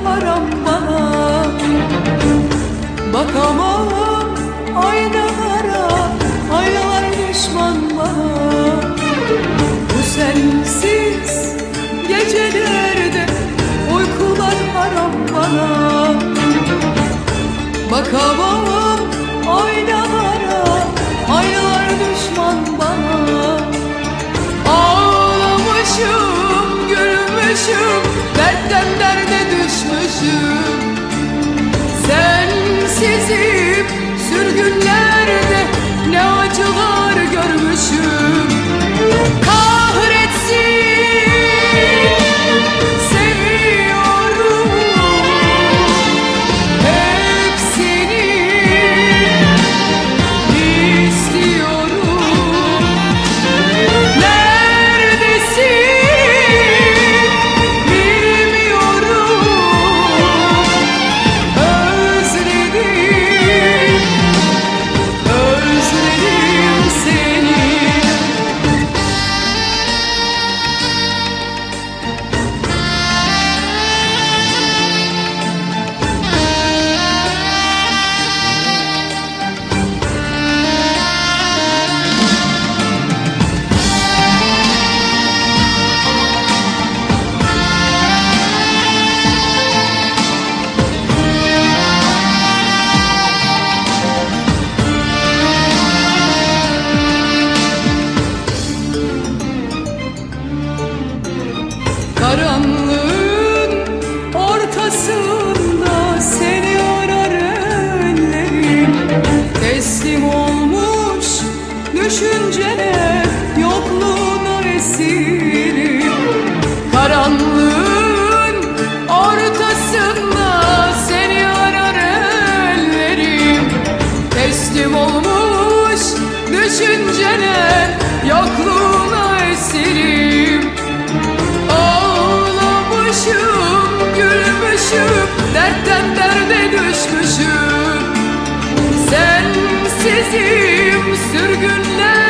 haram bana. Bakamam aynalara, aynalar düşman bana. Bu sensiz gecelerde uykular haram bana. Bakamam aynalara, aynalar düşman bana. Ağlamışım, gülmüşüm, dertten derde düşmüşüm. Sensizim sürgünlerde ne acılar görmüşüm. Kahretsin, seviyorum hepsini, istiyorum. Neredesin bilmiyorum. Özledim, özledim seni. Karanlığın ortasında seni arar ellerim. Teslim olmuş düşünceler, yokluğuna esirim. Karanlığın ortasında seni arar ellerim. Teslim olmuş düşünceler, yokluğuna esirim. Gülmüşüm, dertten derde düşmüşüm. Sensizim sürgünler